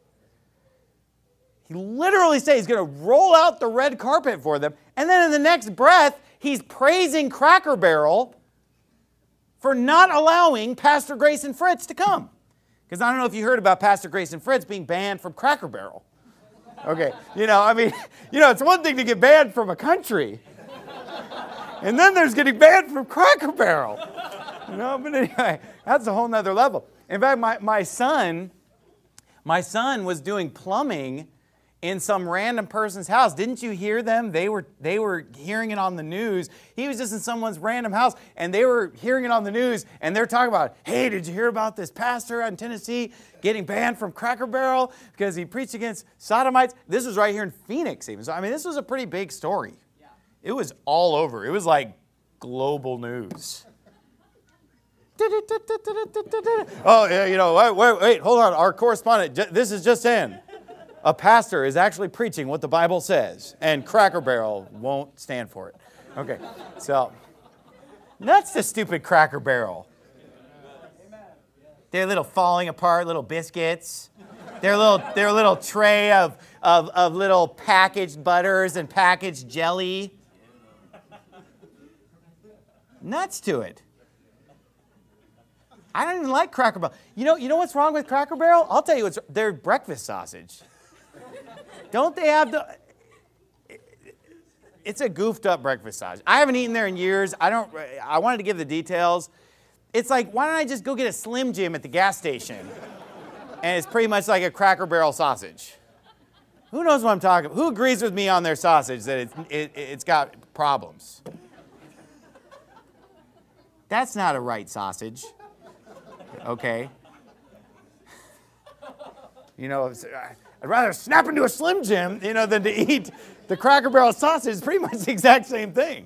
He literally said he's going to roll out the red carpet for them. And then in the next breath, he's praising Cracker Barrel for not allowing Pastor Grayson Fritz to come. Because I don't know if you heard about Pastor Grayson Fritz being banned from Cracker Barrel. Okay, you know, I mean, you know, it's one thing to get banned from a country. And then there's getting banned from Cracker Barrel. You know, but anyway, that's a whole nother level. In fact, my, my son, my son was doing plumbing in some random person's house. Didn't you hear them? They were, they were hearing it on the news. He was just in someone's random house, and they were hearing it on the news, and they're talking about, hey, did you hear about this pastor out in Tennessee getting banned from Cracker Barrel because he preached against sodomites? This was right here in Phoenix even. So, I mean, this was a pretty big story. Yeah. It was all over. It was like global news. Oh, yeah, you know, wait, wait, wait, hold on. Our correspondent, this is just in. A pastor is actually preaching what the Bible says, and Cracker Barrel won't stand for it. Okay, so that's the stupid Cracker Barrel. Their little falling apart little biscuits. Their little, their little tray of, of, of little packaged butters and packaged jelly. Nuts to it. I don't even like Cracker Barrel. You know, you know what's wrong with Cracker Barrel? I'll tell you what's, they're breakfast sausage. Don't they have the... It's a goofed up breakfast sausage. I haven't eaten there in years. I don't, I wanted to give the details. It's like, why don't I just go get a Slim Jim at the gas station? And it's pretty much like a Cracker Barrel sausage. Who knows what I'm talking about? Who agrees with me on their sausage that it's, it, it's got problems? That's not a right sausage. Okay. You know, I'd rather snap into a Slim Jim, you know, than to eat the Cracker Barrel sausage. It's pretty much the exact same thing.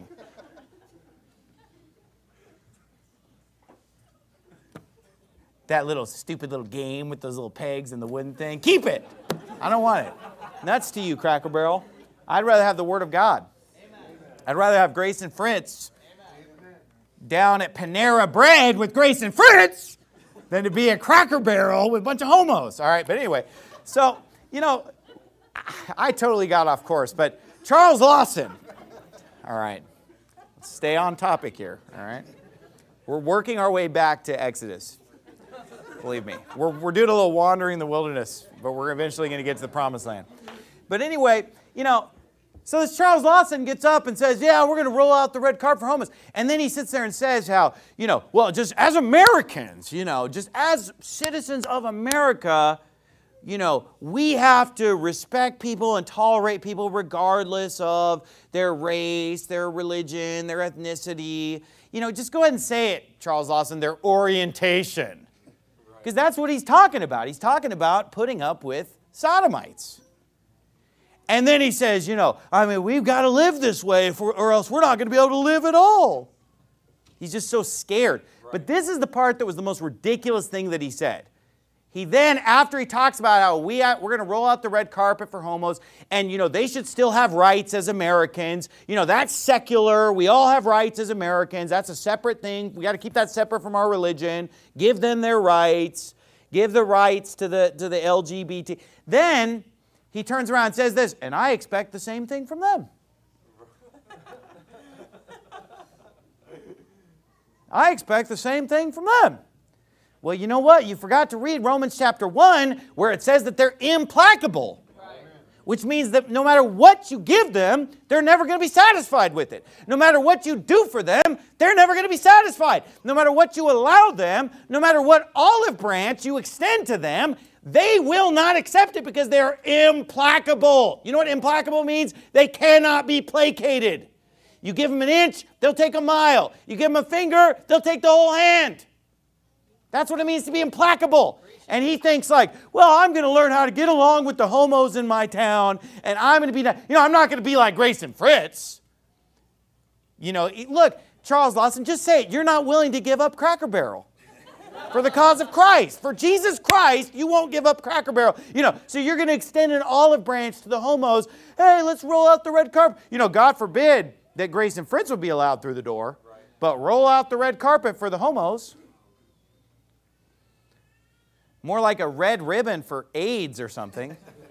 That little stupid little game with those little pegs and the wooden thing. Keep it. I don't want it. Nuts to you, Cracker Barrel. I'd rather have the Word of God. Amen. I'd rather have Grace and Fritz Amen. Down at Panera Bread with Grace and Fritz than to be a Cracker Barrel with a bunch of homos. All right, but anyway. So, you know, I totally got off course, but Charles Lawson. All right. Let's stay on topic here, all right? We're working our way back to Exodus. Believe me. We're, we're doing a little wandering in the wilderness, but we're eventually going to get to the promised land. But anyway, you know, so this Charles Lawson gets up and says, yeah, we're going to roll out the red carpet for homos. And then he sits there and says how, you know, well, just as Americans, you know, just as citizens of America, you know, we have to respect people and tolerate people regardless of their race, their religion, their ethnicity. You know, just go ahead and say it, Charles Lawson, their orientation. Because that's what he's talking about. He's talking about putting up with sodomites. And then he says, you know, I mean, we've got to live this way for, or else we're not going to be able to live at all. He's just so scared. Right. But this is the part that was the most ridiculous thing that he said. He then, after he talks about how we, we're going to roll out the red carpet for homos, and, you know, they should still have rights as Americans. You know, that's secular. We all have rights as Americans. That's a separate thing. We got to keep that separate from our religion. Give them their rights. Give the rights to the, to the L G B T. Then he turns around and says this, and I expect the same thing from them. I expect the same thing from them. Well, you know what? You forgot to read Romans chapter one, where it says that they're implacable. Right. Which means that no matter what you give them, they're never going to be satisfied with it. No matter what you do for them, they're never going to be satisfied. No matter what you allow them, no matter what olive branch you extend to them, they will not accept it because they're implacable. You know what implacable means? They cannot be placated. You give them an inch, they'll take a mile. You give them a finger, they'll take the whole hand. That's what it means to be implacable. And he thinks like, well, I'm going to learn how to get along with the homos in my town, and I'm going to be, you know, I'm not going to be like Grace and Fritz. You know, look, Charles Lawson, just say it. You're not willing to give up Cracker Barrel for the cause of Christ. For Jesus Christ, you won't give up Cracker Barrel. You know, so you're going to extend an olive branch to the homos. Hey, let's roll out the red carpet. You know, God forbid that Grace and Fritz would be allowed through the door, but roll out the red carpet for the homos. More like a red ribbon for AIDS or something.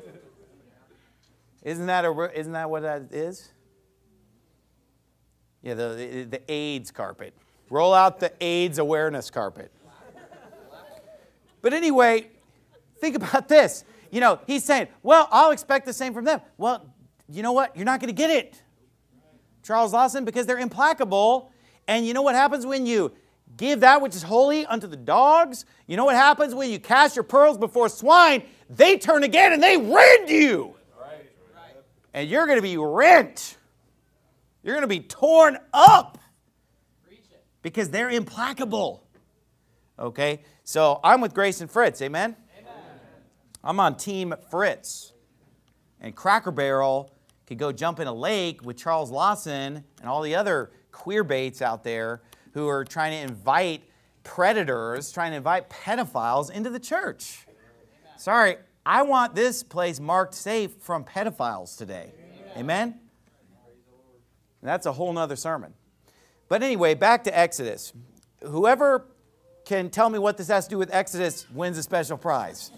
Isn't that, a, isn't that what that is? Yeah, the, the, the AIDS carpet. Roll out the AIDS awareness carpet. But anyway, think about this. You know, he's saying, well, I'll expect the same from them. Well, you know what? You're not going to get it, Charles Lawson, because they're implacable. And you know what happens when you give that which is holy unto the dogs? You know what happens when you cast your pearls before swine? They turn again and they rend you. Right. And you're going to be rent. You're going to be torn up because they're implacable. Okay? So I'm with Grace and Fritz. Amen? Amen. I'm on Team Fritz. And Cracker Barrel could go jump in a lake with Charles Lawson and all the other queer baits out there who are trying to invite predators trying to invite pedophiles into the church. Sorry, I want this place marked safe from pedophiles today. Amen? That's a whole nother sermon. But anyway, back to Exodus. Whoever can tell me what this has to do with Exodus wins a special prize.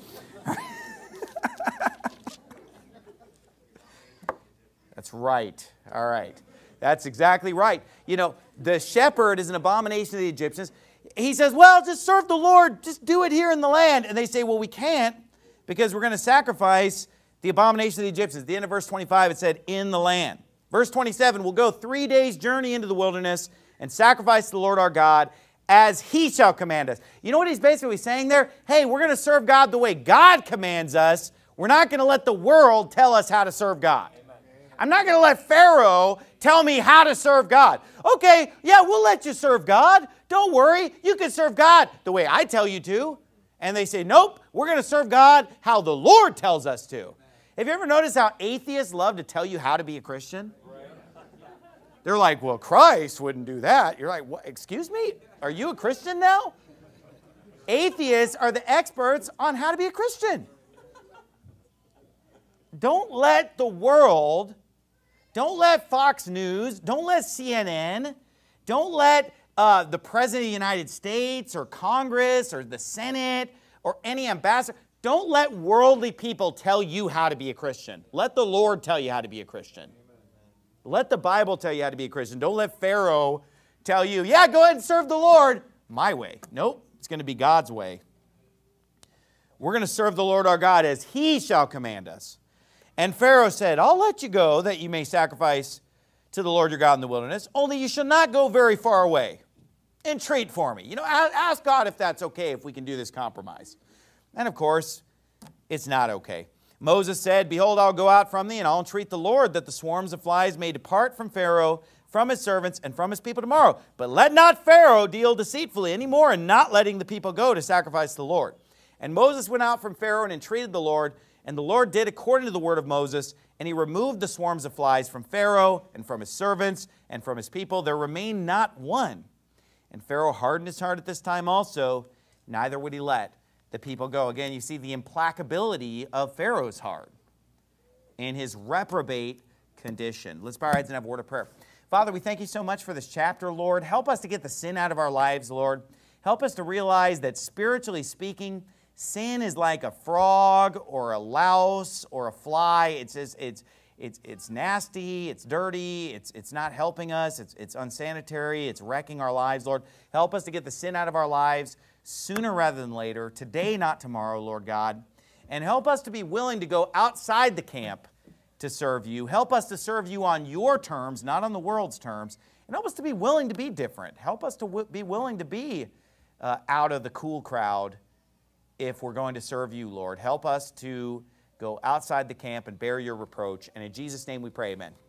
That's right. All right. That's exactly right. You know, the shepherd is an abomination to the Egyptians. He says, well, just serve the Lord. Just do it here in the land. And they say, well, we can't because we're going to sacrifice the abomination of the Egyptians. At the end of verse twenty-five, it said, in the land. Verse twenty-seven, we'll go three days' journey into the wilderness and sacrifice to the Lord our God as He shall command us. You know what he's basically saying there? Hey, we're going to serve God the way God commands us. We're not going to let the world tell us how to serve God. I'm not going to let Pharaoh tell me how to serve God. Okay, yeah, we'll let you serve God. Don't worry, you can serve God the way I tell you to. And they say, nope, we're going to serve God how the Lord tells us to. Have you ever noticed how atheists love to tell you how to be a Christian? They're like, well, Christ wouldn't do that. You're like, what? Excuse me? Are you a Christian now? Atheists are the experts on how to be a Christian. Don't let the world, don't let Fox News, don't let C N N, don't let uh, the President of the United States or Congress or the Senate or any ambassador, don't let worldly people tell you how to be a Christian. Let the Lord tell you how to be a Christian. Let the Bible tell you how to be a Christian. Don't let Pharaoh tell you, yeah, go ahead and serve the Lord my way. Nope, it's going to be God's way. We're going to serve the Lord our God as He shall command us. And Pharaoh said, I'll let you go that you may sacrifice to the Lord your God in the wilderness, only you shall not go very far away. Entreat for me. You know, ask God if that's okay, if we can do this compromise. And of course, it's not okay. Moses said, behold, I'll go out from thee, and I'll entreat the Lord that the swarms of flies may depart from Pharaoh, from his servants, and from his people tomorrow. But let not Pharaoh deal deceitfully any more in not letting the people go to sacrifice to the Lord. And Moses went out from Pharaoh and entreated the Lord, and the Lord did according to the word of Moses, and he removed the swarms of flies from Pharaoh, and from his servants, and from his people. There remained not one. And Pharaoh hardened his heart at this time also, neither would he let the people go. Again, you see the implacability of Pharaoh's heart in his reprobate condition. Let's bow our heads and have a word of prayer. Father, we thank you so much for this chapter, Lord. Help us to get the sin out of our lives, Lord. Help us to realize that spiritually speaking, sin is like a frog or a louse or a fly. It's just, it's it's it's nasty, it's dirty, it's it's not helping us, it's it's unsanitary, it's wrecking our lives, Lord. Help us to get the sin out of our lives sooner rather than later, today, not tomorrow, Lord God. And help us to be willing to go outside the camp to serve you. Help us to serve you on your terms, not on the world's terms. And help us to be willing to be different. Help us to w- be willing to be uh, out of the cool crowd if we're going to serve you, Lord. Help us to go outside the camp and bear your reproach. And in Jesus' name we pray, amen.